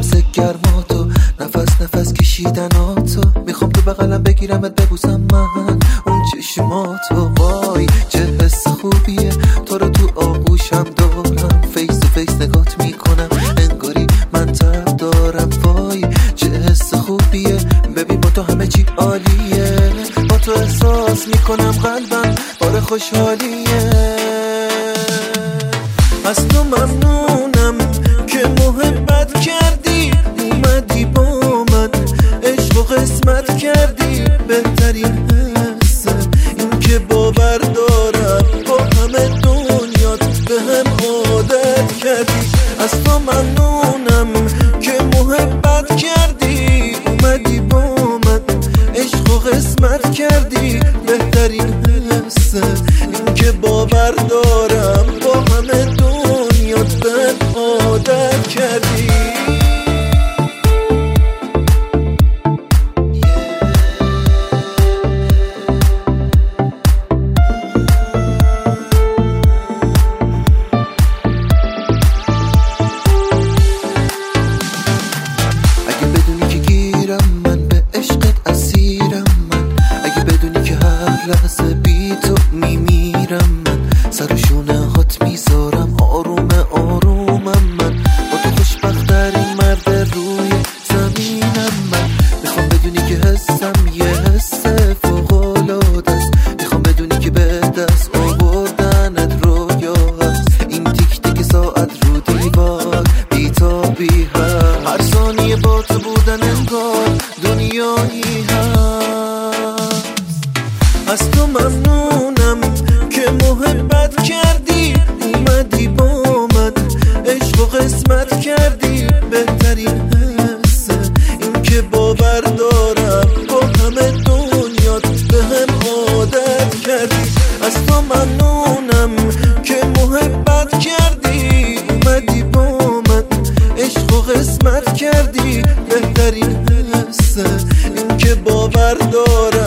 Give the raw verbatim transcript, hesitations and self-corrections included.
واسه گرماتو، نفس نفس کشیدناتو. میخوام تو بغلم بگیرمت ببوسم من اون چشماتو. وای چه حس خوبیه تو رو تو آغوشم دارم، فیس تو فیس نگات میکنم انگاری من تب دارم. وای چه حس خوبیه ببین با تو همه چی عالیه، با تو احساس میکنم قلبم بار خوشحالیه. از تو ممنونم که محبت کردی، اومدی با من عشق و قسمت کردی. بهترین حسه این که باور دارم با همه دنیات به هم عادت کردی. از تو ممنونم که محبت کردی، اومدی با من عشق و قسمت کردی. بهترین حسه این که باور دارم با همه دنیات به هم عادت کردی. لحظه بی تو میمیرم من، سر شونه هات میذارم آروم آرومم من. با تو خوشبخترین مرد روی زمینم من. میخوام بدونی که حسم یه حس فوق‌العاده است، میخوام بدونی که به دست آوردنت رویا هست. این تیک تیک ساعت رو دیوار بی‌تابی هست، هر ثانیه با تو بودن انگار دنیایی هست. از تو ممنونم که محبت کردی، اومدی با من عشق و قسمت کردی. بهترین حسه این که باور دارم با همه دنیات به هم عادت کردی. از تو ممنونم که محبت کردی، اومدی با من عشق و قسمت کردی. بهترین حسه این که باور دارم